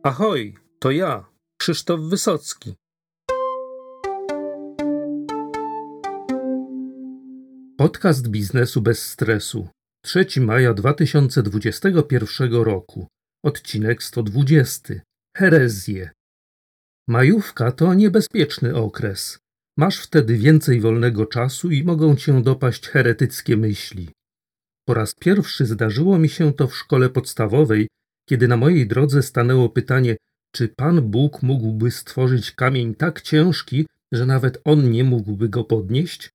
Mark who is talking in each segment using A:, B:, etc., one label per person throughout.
A: Ahoj, to ja, Krzysztof Wysocki. Podcast biznesu bez stresu. 3 maja 2021 roku. Odcinek 120. Herezje. Majówka to niebezpieczny okres. Masz wtedy więcej wolnego czasu i mogą cię dopaść heretyckie myśli. Po raz pierwszy zdarzyło mi się to w szkole podstawowej, kiedy na mojej drodze stanęło pytanie, czy Pan Bóg mógłby stworzyć kamień tak ciężki, że nawet on nie mógłby go podnieść?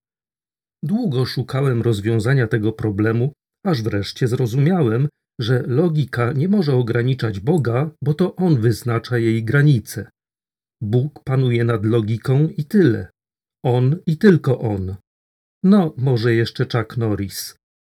A: Długo szukałem rozwiązania tego problemu, aż wreszcie zrozumiałem, że logika nie może ograniczać Boga, bo to On wyznacza jej granice. Bóg panuje nad logiką i tyle. On i tylko On. No, może jeszcze Chuck Norris.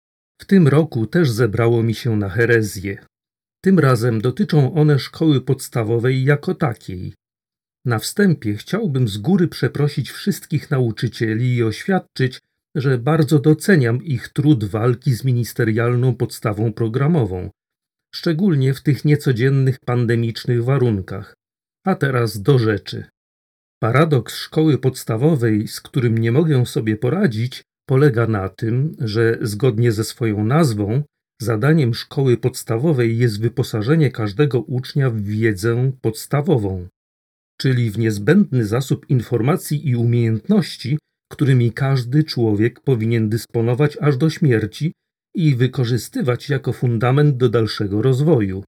A: W tym roku też zebrało mi się na herezję. Tym razem dotyczą one szkoły podstawowej jako takiej. Na wstępie chciałbym z góry przeprosić wszystkich nauczycieli i oświadczyć, że bardzo doceniam ich trud walki z ministerialną podstawą programową, szczególnie w tych niecodziennych pandemicznych warunkach. A teraz do rzeczy. Paradoks szkoły podstawowej, z którym nie mogę sobie poradzić, polega na tym, że zgodnie ze swoją nazwą, zadaniem szkoły podstawowej jest wyposażenie każdego ucznia w wiedzę podstawową, czyli w niezbędny zasób informacji i umiejętności, którymi każdy człowiek powinien dysponować aż do śmierci i wykorzystywać jako fundament do dalszego rozwoju.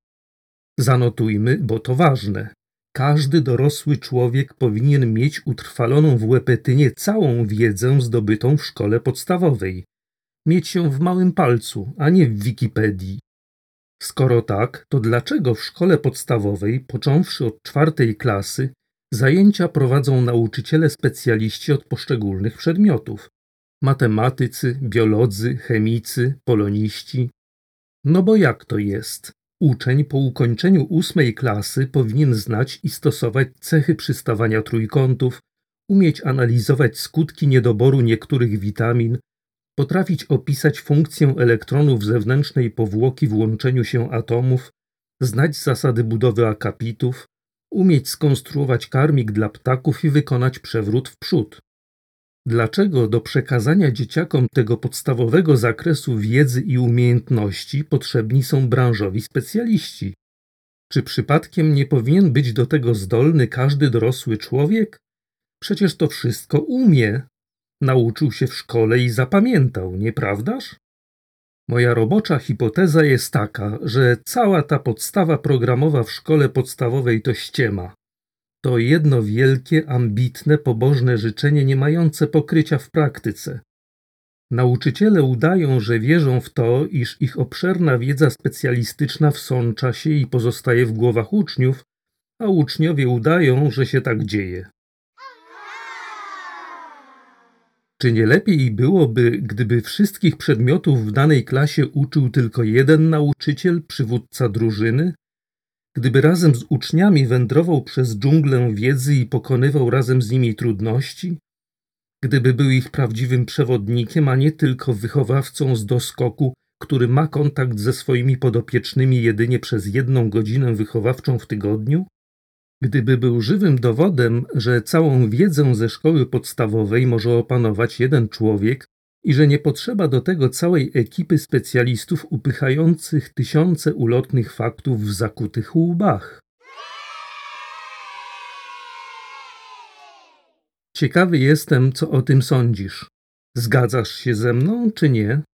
A: Zanotujmy, bo to ważne. Każdy dorosły człowiek powinien mieć utrwaloną w łepetynie całą wiedzę zdobytą w szkole podstawowej. Mieć ją w małym palcu, a nie w Wikipedii. Skoro tak, to dlaczego w szkole podstawowej, począwszy od 4. klasy, zajęcia prowadzą nauczyciele specjaliści od poszczególnych przedmiotów? Matematycy, biolodzy, chemicy, poloniści. No bo jak to jest? Uczeń po ukończeniu 8. klasy powinien znać i stosować cechy przystawania trójkątów, umieć analizować skutki niedoboru niektórych witamin, potrafić opisać funkcję elektronów zewnętrznej powłoki w łączeniu się atomów, znać zasady budowy akapitów, umieć skonstruować karmik dla ptaków i wykonać przewrót w przód. Dlaczego do przekazania dzieciakom tego podstawowego zakresu wiedzy i umiejętności potrzebni są branżowi specjaliści? Czy przypadkiem nie powinien być do tego zdolny każdy dorosły człowiek? Przecież to wszystko umie. Nauczył się w szkole i zapamiętał, nieprawdaż? Moja robocza hipoteza jest taka, że cała ta podstawa programowa w szkole podstawowej to ściema. To jedno wielkie, ambitne, pobożne życzenie nie mające pokrycia w praktyce. Nauczyciele udają, że wierzą w to, iż ich obszerna wiedza specjalistyczna wsącza się i pozostaje w głowach uczniów, a uczniowie udają, że się tak dzieje. Czy nie lepiej byłoby, gdyby wszystkich przedmiotów w danej klasie uczył tylko jeden nauczyciel, przywódca drużyny? Gdyby razem z uczniami wędrował przez dżunglę wiedzy i pokonywał razem z nimi trudności? Gdyby był ich prawdziwym przewodnikiem, a nie tylko wychowawcą z doskoku, który ma kontakt ze swoimi podopiecznymi jedynie przez 1 godzinę wychowawczą w tygodniu? Gdyby był żywym dowodem, że całą wiedzę ze szkoły podstawowej może opanować jeden człowiek i że nie potrzeba do tego całej ekipy specjalistów upychających tysiące ulotnych faktów w zakutych łbach. Ciekawy jestem, co o tym sądzisz. Zgadzasz się ze mną, czy nie?